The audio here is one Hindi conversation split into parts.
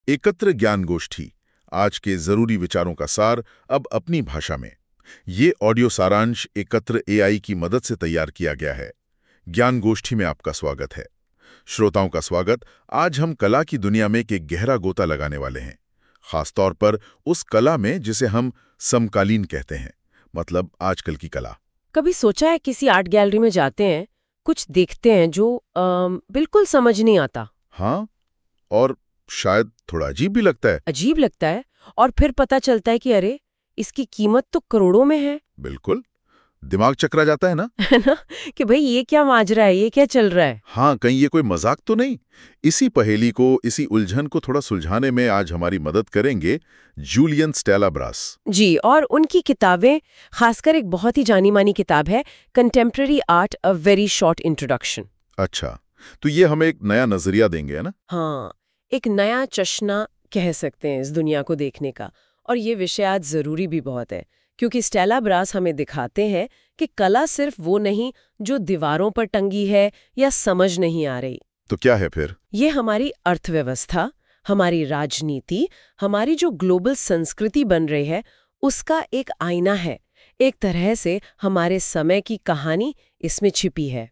एकत्र ज्ञान गोष्ठी, आज के जरूरी विचारों का सार अब अपनी भाषा में। ये ऑडियो सारांश एकत्र एआई की मदद से तैयार किया गया है। ज्ञान गोष्ठी में आपका स्वागत है। श्रोताओं का स्वागत। आज हम कला की दुनिया में एक गहरा गोता लगाने वाले हैं, खासतौर पर उस कला में जिसे हम समकालीन कहते हैं, मतलब आजकल की कला। कभी सोचा है किसी आर्ट गैलरी में जाते हैं, कुछ देखते हैं जो बिल्कुल समझ नहीं आता। हाँ, और शायद थोड़ा अजीब भी लगता है। अजीब लगता है, और फिर पता चलता है कि अरे, इसकी कीमत तो करोड़ों में है। बिल्कुल, दिमाग चकरा जाता है ना। है ना, कि भाई ये क्या माजरा है, ये क्या चल रहा है। हाँ, कहीं ये कोई मजाक तो नहीं। इसी पहेली को, इसी उलझन को थोड़ा सुलझाने में आज हमारी मदद करेंगे जूलियन स्टेला ब्रास जी। और उनकी किताबें, खासकर एक बहुत ही जानी मानी किताब है, contemporary art a very short introduction. अच्छा, तो ये हमें एक नया नजरिया देंगे, है ना। हाँ, एक नया चश्मा कह सकते हैं इस दुनिया को देखने का। और ये विषय आज जरूरी भी बहुत है, क्योंकि स्टेला ब्रास हमें दिखाते हैं कि कला सिर्फ वो नहीं जो दीवारों पर टंगी है या समझ नहीं आ रही। तो क्या है फिर? ये हमारी अर्थव्यवस्था, हमारी राजनीति, हमारी जो ग्लोबल संस्कृति बन रही है, उसका एक आईना है। एक तरह से हमारे समय की कहानी इसमें छिपी है।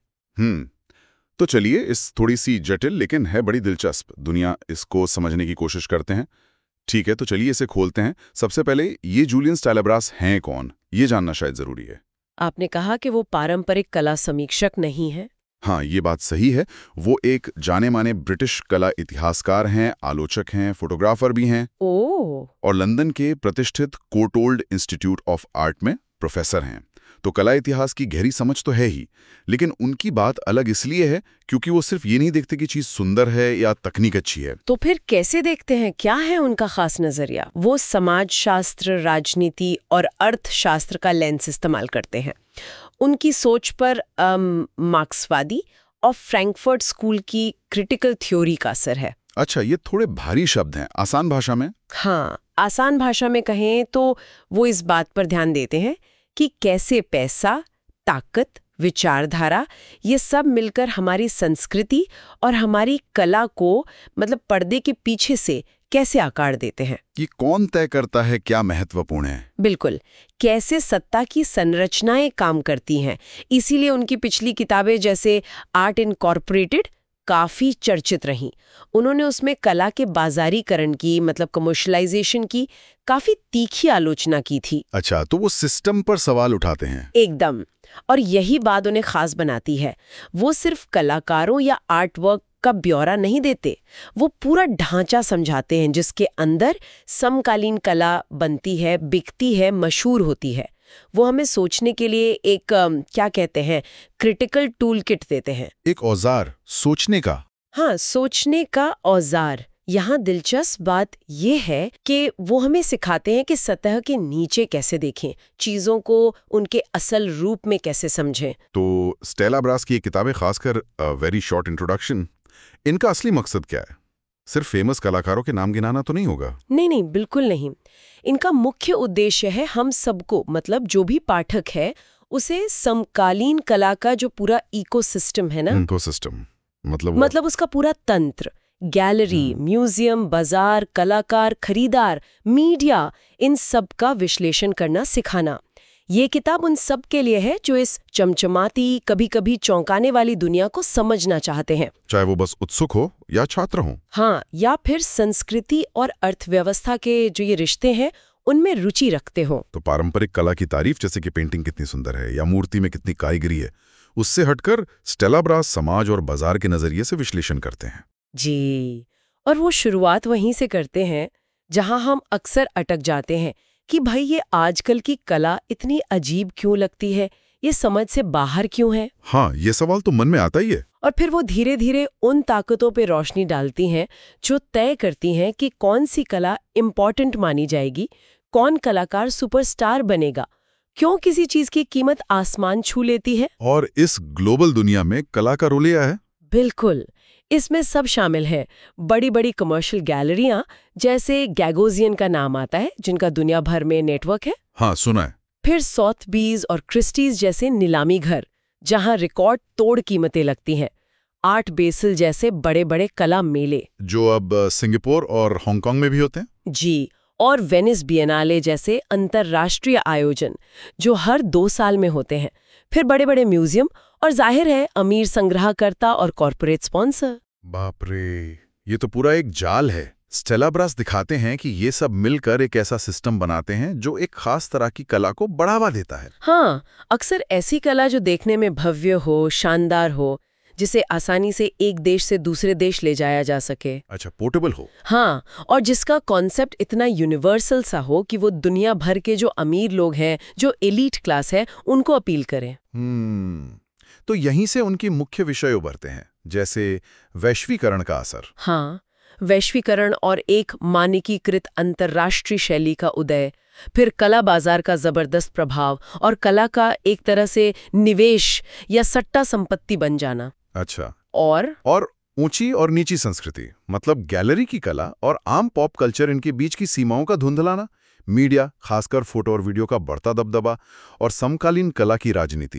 तो चलिए इस थोड़ी सी जटिल लेकिन है बड़ी दिलचस्प दुनिया, इसको समझने की कोशिश करते हैं। ठीक है, तो चलिए इसे खोलते हैं। सबसे पहले ये जूलियन स्टेला ब्रास हैं कौन, ये जानना शायद जरूरी है। आपने कहा कि वो पारंपरिक कला समीक्षक नहीं है। हाँ, ये बात सही है। वो एक जाने माने ब्रिटिश कला इतिहासकार हैं, आलोचक हैं, फोटोग्राफर भी हैं। ओह, और लंदन के प्रतिष्ठित कोर्टोल्ड इंस्टीट्यूट ऑफ आर्ट में प्रोफेसर हैं। तो कला इतिहास की गहरी समझ तो है ही, लेकिन उनकी बात अलग इसलिए है क्योंकि वो सिर्फ ये नहीं देखते कि चीज सुंदर है या तकनीक अच्छी है। तो फिर कैसे देखते हैं, क्या है उनका खास नजरिया? वो समाजशास्त्र, राजनीति और अर्थशास्त्र का लेंस इस्तेमाल करते हैं। उनकी सोच पर मार्क्सवादी और फ्रैंकफर्ट स्कूल की क्रिटिकल थ्योरी का असर है। अच्छा, ये थोड़े भारी शब्द हैं, आसान भाषा में? हाँ, आसान भाषा में कहें तो वो इस बात पर ध्यान देते हैं कि कैसे पैसा, ताकत, विचारधारा, ये सब मिलकर हमारी संस्कृति और हमारी कला को, मतलब पर्दे के पीछे से कैसे आकार देते हैं। कि कौन तय करता है क्या महत्वपूर्ण है? बिल्कुल, कैसे सत्ता की संरचनाएं काम करती हैं। इसीलिए उनकी पिछली किताबें जैसे आर्ट इनकॉर्पोरेटेड काफी चर्चित रहीं। उन्होंने उसमें कला के बाजारीकरण की, मतलब कमर्शलाइजेशन की, काफी तीखी आलोचना की थी। अच्छा, तो वो सिस्टम पर सवाल उठाते हैं। एकदम। और यही बात उन्हें खास बनाती है। वो सिर्फ कलाकारों या आर्टवर्क का ब्यौरा नहीं देते, वो पूरा ढांचा समझाते हैं जिसके अंदर समकालीन कला बनती है, बिकती है, मशहूर होती है। वो हमें सोचने के लिए एक क्या कहते हैं, क्रिटिकल टूल किट देते हैं। एक औजार, सोचने का। हाँ, सोचने का औजार। यहाँ दिलचस्प बात ये है कि वो हमें सिखाते हैं कि सतह के नीचे कैसे देखें, चीजों को उनके असल रूप में कैसे समझें। तो स्टेला ब्रास की ये किताबें, खासकर वेरी शॉर्ट इंट्रोडक्शन, इनका असली मकसद क्या है? सिर्फ फेमस कलाकारों के नाम गिनाना तो नहीं होगा? नहीं, बिल्कुल नहीं। इनका मुख्य उद्देश्य है हम सबको, मतलब जो भी पाठक है, उसे समकालीन कला का जो पूरा इकोसिस्टम है ना, इकोसिस्टम मतलब उसका पूरा तंत्र, गैलरी, म्यूजियम, बाजार, कलाकार, खरीदार, मीडिया, इन सब का विश्लेषण करना सिखाना। ये किताब उन सब के लिए है जो इस चमचमाती, कभी कभी चौंकाने वाली दुनिया को समझना चाहते हैं, चाहे वो बस उत्सुक हो या छात्र हो। हाँ, या फिर संस्कृति और अर्थव्यवस्था के जो ये रिश्ते हैं उनमें रुचि रखते हो। तो पारंपरिक कला की तारीफ, जैसे कि पेंटिंग कितनी सुंदर है या मूर्ति में कितनी कारीगरी है, उससे हटकर स्टेला ब्रास समाज और बाजार के नजरिए से विश्लेषण करते हैं। जी, और वो शुरुआत वहीं से करते हैं जहां हम अक्सर अटक जाते हैं कि भाई ये आजकल की कला इतनी अजीब क्यों लगती है, ये समझ से बाहर क्यों है। हाँ, ये सवाल तो मन में आता ही है। और फिर वो धीरे धीरे उन ताकतों पे रोशनी डालती हैं जो तय करती हैं कि कौन सी कला इम्पॉर्टेंट मानी जाएगी, कौन कलाकार सुपरस्टार बनेगा, क्यों किसी चीज की कीमत आसमान छू लेती है। और इस ग्लोबल दुनिया में कला का रोल क्या है? बिल्कुल, इसमें सब शामिल है। बड़ी बड़ी कमर्शियल गैलरियां, जैसे गैगोजियन का नाम आता है, जिनका दुनिया भर में नेटवर्क है। हाँ, सुना है। फिर सॉथबीज और क्रिस्टीज जैसे नीलामी घर, जहां रिकॉर्ड तोड़ कीमतें लगती हैं। आर्ट बेसल जैसे बड़े बड़े कला मेले। जो अब सिंगापुर और हांगकांग में भी होते हैं। जी, और वेनिस बिएनाले जैसे अंतर्राष्ट्रीय आयोजन जो हर 2 साल में होते हैं। फिर बड़े बड़े म्यूजियम और जाहिर है अमीर संग्रहकर्ता और कॉरपोरेट स्पॉन्सर। बाप रे, ये तो पूरा एक जाल है। स्टेला ब्रास दिखाते हैं कि ये सब मिलकर एक ऐसा सिस्टम बनाते हैं जो एक खास तरह की कला को बढ़ावा देता है। हाँ, अक्सर ऐसी कला जो देखने में भव्य हो, शानदार हो, जिसे आसानी से एक देश से दूसरे देश ले जाया जा सके। अच्छा, पोर्टेबल हो। हाँ, और जिसका कॉन्सेप्ट इतना यूनिवर्सल सा हो कि वो दुनिया भर के जो अमीर लोग हैं, जो एलीट क्लास है, उनको अपील करें। तो यहीं से उनकी मुख्य विषय उभरते हैं, जैसे वैश्वीकरण का असर। हाँ, वैश्वीकरण और एक मानकीकृत अंतर्राष्ट्रीय शैली का उदय, फिर कला बाजार का जबरदस्त प्रभाव और कला का एक तरह से निवेश या सट्टा संपत्ति बन जाना। अच्छा, और ऊंची और नीची संस्कृति, मतलब गैलरी की कला और आम पॉप कल्चर, इनके बीच की सीमाओं का धुंधलाना, मीडिया, खासकर फोटो और वीडियो का बढ़ता दबदबा, और समकालीन कला की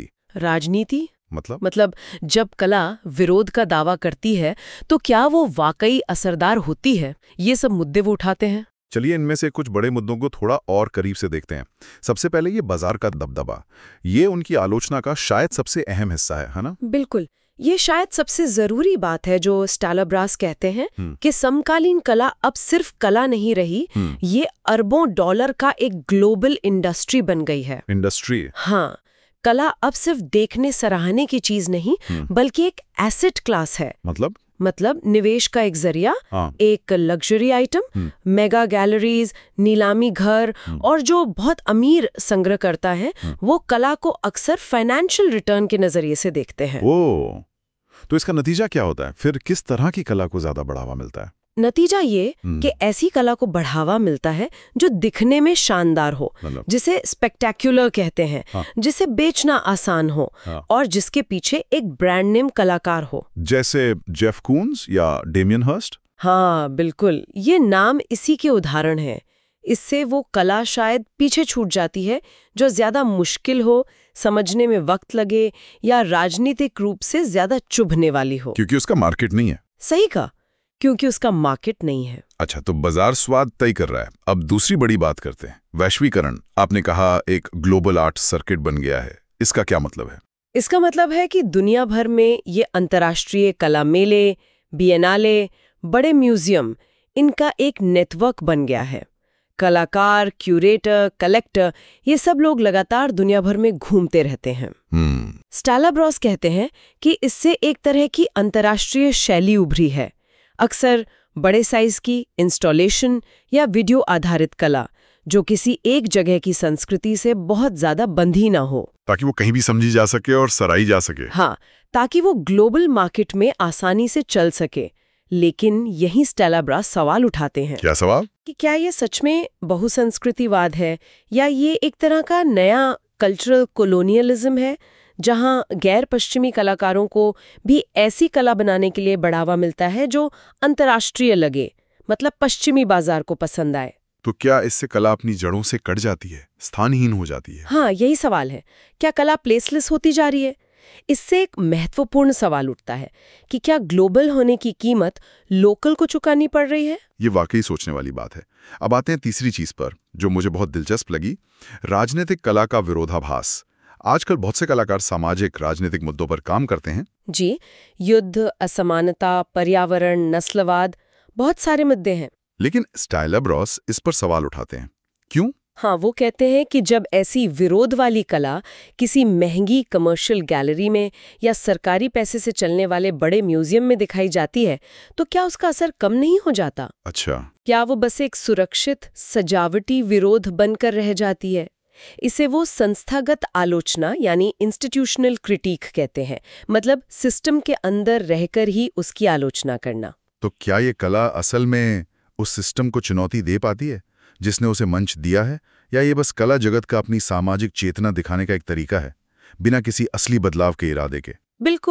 राजनीति मतलब जब कला विरोध का दावा करती है तो क्या वो वाकई असरदार होती है? ये सब मुद्दे वो उठाते हैं। चलिए इनमें से कुछ बड़े मुद्दों को थोड़ा और करीब से देखते हैं। सबसे पहले ये बाजार का दबदबा, ये उनकी आलोचना का शायद सबसे अहम हिस्सा है ना? बिल्कुल, ये शायद सबसे जरूरी बात है जो स्टेला ब्रास कहते हैं कि समकालीन कला अब सिर्फ कला नहीं रही, ये अरबों डॉलर का एक ग्लोबल इंडस्ट्री बन गई है। इंडस्ट्री? हाँ, कला अब सिर्फ देखने सराहने की चीज नहीं, बल्कि एक एसेट क्लास है। मतलब निवेश का एक जरिया, एक लग्जरी आइटम, मेगा गैलरीज, नीलामी घर, और जो बहुत अमीर संग्रहकर्ता हैं, वो कला को अक्सर फाइनेंशियल रिटर्न के नजरिए से देखते हैं। ओह, तो इसका नतीजा क्या होता है? फिर किस तरह की कला को ज्यादा बढ़ावा मिलता है? नतीजा ये कि ऐसी कला को बढ़ावा मिलता है जो दिखने में शानदार हो, जिसे स्पेक्टेक्युलर कहते हैं, जिसे बेचना आसान हो, और जिसके पीछे एक ब्रांड नेम कलाकार हो, जैसे जेफ कून्स या डेमियन हर्स्ट। हाँ बिल्कुल, ये नाम इसी के उदाहरण हैं। इससे वो कला शायद पीछे छूट जाती है जो ज्यादा मुश्किल हो, समझने में वक्त लगे, या राजनीतिक रूप से ज्यादा चुभने वाली हो, क्योंकि उसका मार्केट नहीं है। सही कहा, क्योंकि उसका मार्केट नहीं है। अच्छा, तो बाजार स्वाद तय कर रहा है। अब दूसरी बड़ी बात करते हैं, वैश्वीकरण। आपने कहा एक ग्लोबल आर्ट सर्किट बन गया है, इसका क्या मतलब है? इसका मतलब है कि दुनिया भर में ये अंतर्राष्ट्रीय कला मेले, बिएनाले, बड़े म्यूजियम, इनका एक नेटवर्क बन गया है। कलाकार, क्यूरेटर, कलेक्टर, ये सब लोग लगातार दुनिया भर में घूमते रहते हैं। स्टेला ब्रास कहते हैं कि इससे एक तरह की अंतर्राष्ट्रीय शैली उभरी है, अक्सर बड़े साइज की इंस्टॉलेशन या वीडियो आधारित कला, जो किसी एक जगह की संस्कृति से बहुत ज्यादा बंधी ना हो, ताकि वो कहीं भी समझी जा सके और सराही जा सके। हाँ, ताकि वो ग्लोबल मार्केट में आसानी से चल सके। लेकिन यही स्टेला ब्रास सवाल उठाते हैं। क्या सवाल? कि क्या ये सच में बहुसंस्कृतिवाद है, या ये एक तरह का नया कल्चरल कोलोनियलिज्म है, जहां गैर पश्चिमी कलाकारों को भी ऐसी कला बनाने के लिए बढ़ावा मिलता है जो अंतर्राष्ट्रीय लगे, मतलब पश्चिमी बाजार को पसंद आए। तो क्या इससे कला अपनी जड़ों से कट जाती है, स्थानहीन हो जाती है? हाँ, यही सवाल है। क्या कला प्लेसलेस होती जा रही है? इससे एक महत्वपूर्ण सवाल उठता है कि क्या ग्लोबल होने की कीमत लोकल को चुकानी पड़ रही है? ये वाकई सोचने वाली बात है। अब आते हैं तीसरी चीज पर, जो मुझे बहुत दिलचस्प लगी, राजनीतिक कला का विरोधाभास। आजकल बहुत से कलाकार सामाजिक राजनीतिक मुद्दों पर काम करते हैं। जी, युद्ध, असमानता, पर्यावरण, नस्लवाद, बहुत सारे मुद्दे हैं। लेकिन स्टेला ब्रास इस पर सवाल उठाते हैं। क्यों? हाँ, वो कहते हैं कि जब ऐसी विरोध वाली कला किसी महंगी कमर्शियल गैलरी में या सरकारी पैसे से चलने वाले बड़े म्यूजियम में दिखाई जाती है, तो क्या उसका असर कम नहीं हो जाता? अच्छा, क्या वो बस एक सुरक्षित सजावटी विरोध बनकर रह जाती है? इसे वो संस्थागत आलोचना यानी इंस्टीट्यूशनल क्रिटिक कहते हैं, मतलब सिस्टम के अंदर रहकर ही उसकी आलोचना करना। तो क्या ये कला असल में उस सिस्टम को चुनौती दे पाती है जिसने उसे मंच दिया है, या ये बस कला जगत का अपनी सामाजिक चेतना दिखाने का एक तरीका है, बिना किसी असली बदलाव के इरादे के? बिल्कुल,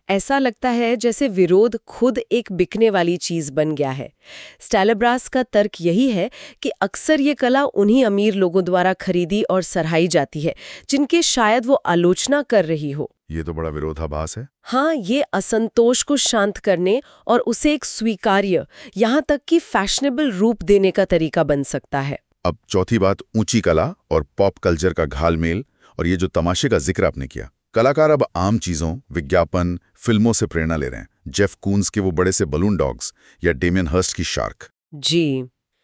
ऐसा लगता है जैसे विरोध खुद एक बिकने वाली चीज बन गया है। स्टाइलब्रास का तर्क यही है कि अक्सर ये कला उन्हीं अमीर लोगों द्वारा खरीदी और सराही जाती है जिनके शायद वो आलोचना कर रही हो। ये तो बड़ा विरोधाभास है। हाँ, ये असंतोष को शांत करने और उसे एक स्वीकार्य, यहाँ तक कि फैशनेबल रूप देने का तरीका बन सकता है। अब चौथी बात, ऊंची कला और पॉप कल्चर का घालमेल, और ये जो तमाशे का जिक्र आपने किया। कलाकार अब आम चीजों, विज्ञापन, फिल्मों से प्रेरणा ले रहे हैं। जेफ कून्स के वो बड़े से बलून डॉग्स या डेमियन हर्स्ट की शार्क। जी।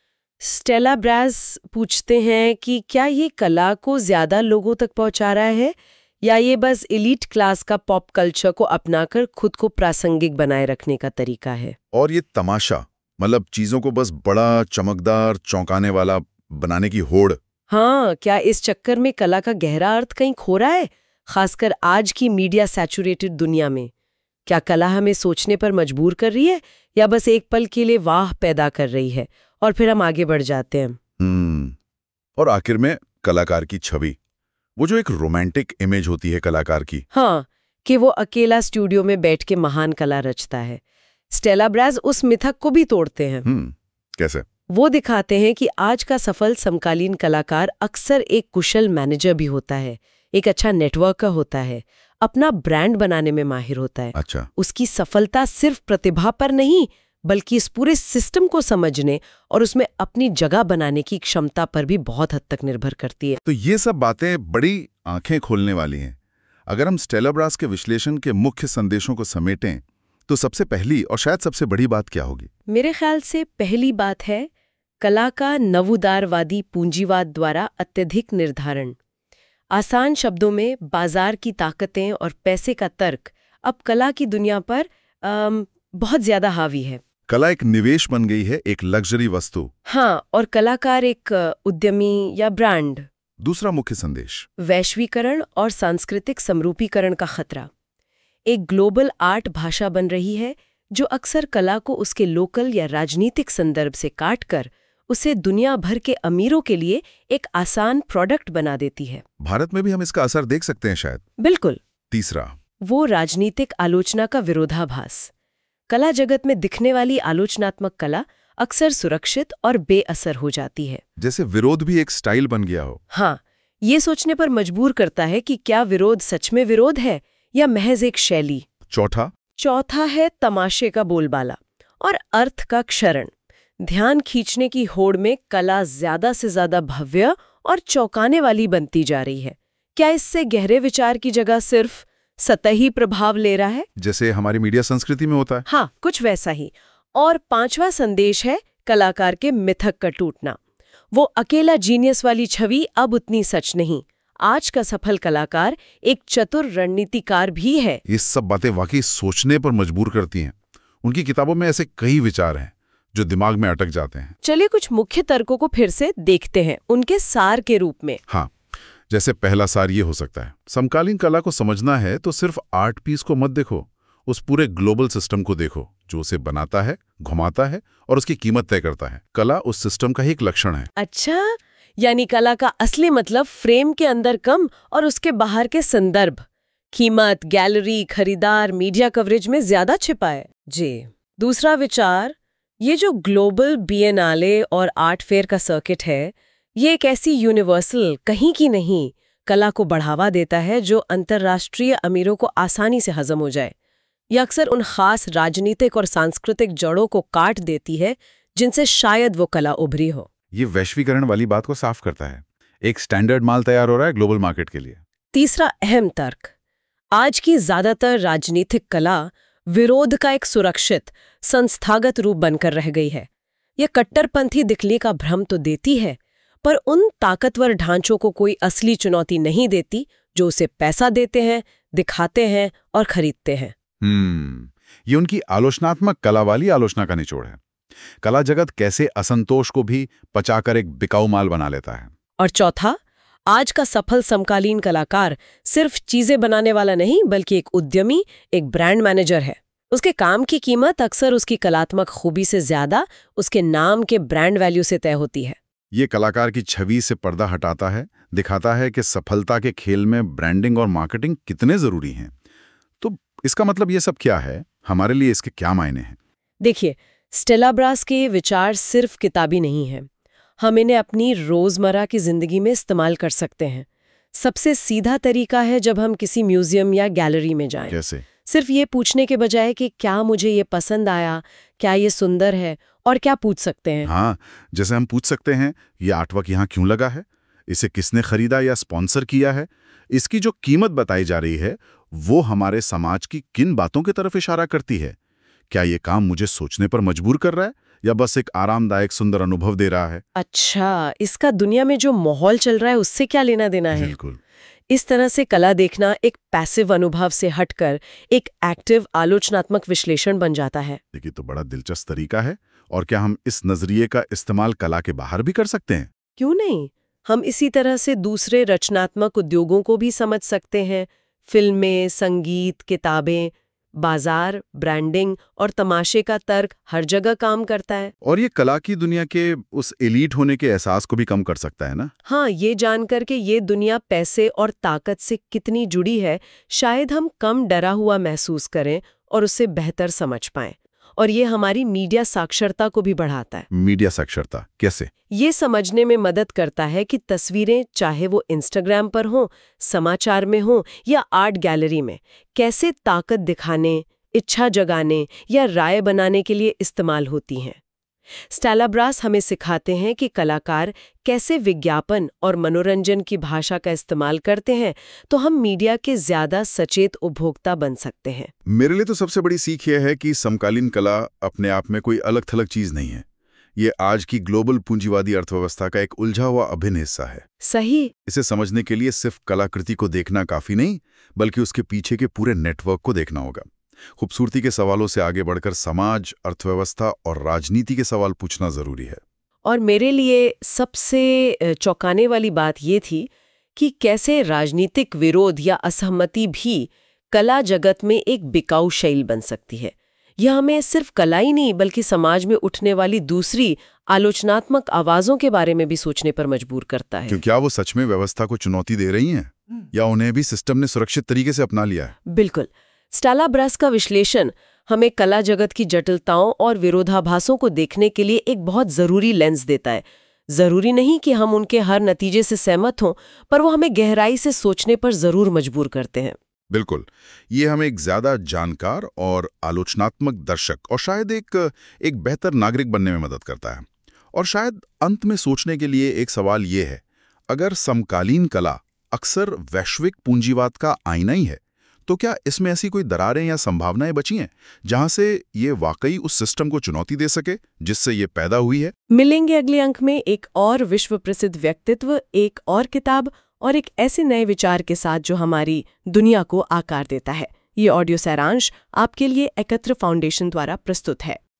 स्टेला ब्रास पूछते हैं कि क्या ये कला को ज्यादा लोगों तक पहुंचा रहा है या ये बस एलीट क्लास का पॉप कल्चर को अपनाकर खुद को प्रासंगिक बनाए रखने का तरीका है। और ये तमाशा, मतलब चीजों को बस बड़ा, चमकदार, चौंकाने वाला बनाने की होड़। हाँ, क्या इस चक्कर में कला का गहरा अर्थ कहीं खो रहा है, खासकर आज की मीडिया सैचुरेटेड दुनिया में? क्या कला हमें सोचने पर मजबूर कर रही है या बस एक पल के लिए वाह पैदा कर रही है और फिर हम आगे बढ़ जाते हैं? और आखिर में कलाकार की छवि, वो जो एक रोमांटिक इमेज होती है कलाकार की। हाँ, कि वो अकेला स्टूडियो में बैठ के महान कला रचता है। स्टेला ब्रास उस मिथक को भी तोड़ते हैं। कैसे? वो दिखाते हैं कि आज का सफल समकालीन कलाकार अक्सर एक कुशल मैनेजर भी होता है, एक अच्छा नेटवर्कर होता है, अपना ब्रांड बनाने में माहिर होता है। अच्छा। उसकी सफलता सिर्फ प्रतिभा पर नहीं, बल्कि इस पूरे सिस्टम को समझने और उसमें अपनी जगह बनाने की क्षमता पर भी बहुत हद तक निर्भर करती है। तो ये सब बातें बड़ी आंखें खोलने वाली हैं। अगर हम स्टेला ब्रास के विश्लेषण के मुख्य संदेशों को समेटें तो सबसे पहली और शायद सबसे बड़ी बात क्या होगी? मेरे ख्याल से पहली बात है कला का नवोदारवादी पूंजीवाद द्वारा अत्यधिक निर्धारण। आसान शब्दों में, बाजार की ताकतें और पैसे का तर्क अब कला की दुनिया पर बहुत ज्यादा हावी है। कला एक निवेश बन गई है, एक लग्जरी वस्तु। हाँ, और कलाकार एक उद्यमी या ब्रांड। दूसरा मुख्य संदेश, वैश्वीकरण और सांस्कृतिक समरूपीकरण का खतरा। एक ग्लोबल आर्ट भाषा बन रही है जो अक्सर कला को उसके लोकल या राजनीतिक संदर्भ से काटकर उसे दुनिया भर के अमीरों के लिए एक आसान प्रोडक्ट बना देती है। भारत में भी हम इसका असर देख सकते हैं शायद। बिल्कुल। तीसरा, वो राजनीतिक आलोचना का विरोधाभास। कला जगत में दिखने वाली आलोचनात्मक कला अक्सर सुरक्षित और बेअसर हो जाती है। जैसे विरोध भी एक स्टाइल बन गया हो। हाँ, ये सोचने पर मजबूर करता है कि क्या विरोध सच में विरोध है या महज एक शैली। चौथा है तमाशे का बोलबाला और अर्थ का क्षरण। ध्यान खींचने की होड़ में कला ज्यादा से ज्यादा भव्य और चौंकाने वाली बनती जा रही है। क्या इससे गहरे विचार की जगह सिर्फ सतही प्रभाव ले रहा है, जैसे हमारी मीडिया संस्कृति में होता है? हाँ, कुछ वैसा ही। और पांचवा संदेश है कलाकार के मिथक का टूटना। वो अकेला जीनियस वाली छवि अब उतनी सच नहीं। आज का सफल कलाकार एक चतुर रणनीतिकार भी है। ये सब बातें वाकई सोचने पर मजबूर करती हैं। उनकी किताबों में ऐसे कई विचार हैं जो दिमाग में अटक जाते हैं। चलिए कुछ मुख्य तर्कों को फिर से देखते हैं उनके सार के रूप में। हाँ, जैसे पहला सार ये हो सकता है, समकालीन कला को समझना है तो सिर्फ आर्ट पीस को मत देखो, उस पूरे ग्लोबल सिस्टम को देखो जो उसे बनाता है, घुमाता है और उसकी कीमत तय करता है। कला उस सिस्टम का ही एक लक्षण है। अच्छा, यानी कला का असली मतलब फ्रेम के अंदर कम और उसके बाहर के संदर्भ, कीमत, गैलरी, खरीदार, मीडिया कवरेज में ज्यादा छिपा है। जी। दूसरा विचार, ये जो ग्लोबल बिएनाले और आर्ट फेयर का सर्किट है, ये एक ऐसी यूनिवर्सल, कहीं की नहीं, कला को बढ़ावा देता है जो अंतर्राष्ट्रीय अमीरों को आसानी से हजम हो जाए। ये अक्सर उन खास राजनीतिक और सांस्कृतिक जड़ों को काट देती है जिनसे शायद वो कला उभरी हो। ये वैश्वीकरण वाली बात को साफ करता है। एक स्टैंडर्ड माल तैयार हो रहा है ग्लोबल मार्केट के लिए। तीसरा अहम तर्क, आज की ज्यादातर राजनीतिक कला विरोध का एक सुरक्षित, संस्थागत रूप बनकर रह गई है। यह कट्टरपंथी दिखने का भ्रम तो देती है, पर उन ताकतवर ढांचों को कोई असली चुनौती नहीं देती जो उसे पैसा देते हैं, दिखाते हैं और खरीदते हैं। ये उनकी आलोचनात्मक कला वाली आलोचना का निचोड़ है। कला जगत कैसे असंतोष को भी पचाकर एक बिकाऊ माल बना लेता है। और चौथा, आज का सफल समकालीन कलाकार सिर्फ चीजें बनाने वाला नहीं, बल्कि एक उद्यमी, एक ब्रांड मैनेजर है। उसके काम की कीमत अक्सर उसकी कलात्मक खूबी से ज्यादा उसके नाम के ब्रांड वैल्यू से तय होती है। ये कलाकार की छवि से पर्दा हटाता है, दिखाता है कि सफलता के खेल में ब्रांडिंग और मार्केटिंग कितने जरूरी हैं। तो इसका मतलब ये सब क्या है, हमारे लिए इसके क्या मायने हैं? देखिए, स्टेला ब्रास के ये विचार सिर्फ किताबी नहीं हैं। हम इन्हें अपनी रोजमर्रा की जिंदगी में इस्तेमाल कर सकते हैं। सबसे सीधा तरीका है जब हम किसी म्यूजियम या गैलरी में जाएं। कैसे? सिर्फ ये पूछने के बजाय कि क्या मुझे ये पसंद आया, क्या ये सुंदर है, और क्या पूछ सकते हैं। हाँ, जैसे हम पूछ सकते हैं, ये आर्टवर्क यहाँ क्यों लगा है, इसे किसने खरीदा या स्पॉन्सर किया है, इसकी जो कीमत बताई जा रही है वो हमारे समाज की किन बातों की तरफ इशारा करती है, क्या ये काम मुझे सोचने पर मजबूर कर रहा है या बस एक आरामदायक सुंदर अनुभव दे रहा है। अच्छा, इसका दुनिया में जो माहौल चल रहा है उससे क्या लेना देना है? बिल्कुल। इस तरह से कला देखना एक पैसिव अनुभव से हटकर एक एक्टिव आलोचनात्मक विश्लेषण बन जाता है। देखिए, तो बड़ा दिलचस्प तरीका है। और क्या हम इस नजरिए का इस्तेमाल कला के बाहर भी कर सकते हैं? क्यों नहीं? हम इसी तरह से दूसरे रचनात्मक उद्योगों को भी समझ सकते हैं। फिल्में, संगीत, किताबें, बाजार, ब्रांडिंग और तमाशे का तर्क हर जगह काम करता है। और ये कला की दुनिया के उस एलीट होने के एहसास को भी कम कर सकता है ना? हाँ, ये जानकर के ये दुनिया पैसे और ताकत से कितनी जुड़ी है, शायद हम कम डरा हुआ महसूस करें और उसे बेहतर समझ पाएं। और ये हमारी मीडिया साक्षरता को भी बढ़ाता है। मीडिया साक्षरता कैसे? ये समझने में मदद करता है कि तस्वीरें, चाहे वो इंस्टाग्राम पर हों, समाचार में हों या आर्ट गैलरी में, कैसे ताकत दिखाने, इच्छा जगाने या राय बनाने के लिए इस्तेमाल होती हैं। स्टेला ब्रास हमें सिखाते हैं कि कलाकार कैसे विज्ञापन और मनोरंजन की भाषा का इस्तेमाल करते हैं, तो हम मीडिया के ज्यादा सचेत उपभोक्ता बन सकते हैं। मेरे लिए तो सबसे बड़ी सीख यह है कि समकालीन कला अपने आप में कोई अलग थलग चीज नहीं है। ये आज की ग्लोबल पूंजीवादी अर्थव्यवस्था का एक उलझा हुआ अभिन्न हिस्सा है। सही। इसे समझने के लिए सिर्फ कलाकृति को देखना काफी नहीं, बल्कि उसके पीछे के पूरे नेटवर्क को देखना होगा। खूबसूरती के सवालों से आगे बढ़कर समाज, अर्थव्यवस्था और राजनीति के सवाल पूछना जरूरी है। और मेरे लिए सबसे चौंकाने वाली बात ये थी कि कैसे राजनीतिक विरोध या असहमति भी कला जगत में एक बिकाऊ शैली बन सकती है। यह हमें सिर्फ कला ही नहीं, बल्कि समाज में उठने वाली दूसरी आलोचनात्मक आवाजों के बारे में भी सोचने पर मजबूर करता है। क्या वो सच में व्यवस्था को चुनौती दे रही हैं या उन्हें भी सिस्टम ने सुरक्षित तरीके से अपना लिया है? बिल्कुल। स्टेला ब्रास का विश्लेषण हमें कला जगत की जटिलताओं और विरोधाभासों को देखने के लिए एक बहुत जरूरी लेंस देता है। जरूरी नहीं कि हम उनके हर नतीजे से सहमत हों, पर वो हमें गहराई से सोचने पर जरूर मजबूर करते हैं। बिल्कुल। ये हमें एक ज्यादा जानकार और आलोचनात्मक दर्शक और शायद एक बेहतर नागरिक बनने में मदद करता है। और शायद अंत में सोचने के लिए एक सवाल ये है, अगर समकालीन कला अक्सर वैश्विक पूंजीवाद का आईना ही है, तो क्या इसमें ऐसी कोई दरारें या संभावनाएं बची हैं जहां से ये वाकई उस सिस्टम को चुनौती दे सके जिससे ये पैदा हुई है? मिलेंगे अगले अंक में एक और विश्व प्रसिद्ध व्यक्तित्व, एक और किताब और एक ऐसे नए विचार के साथ जो हमारी दुनिया को आकार देता है। ये ऑडियो सारांश आपके लिए एकत्र फाउंडेशन द्वारा प्रस्तुत है।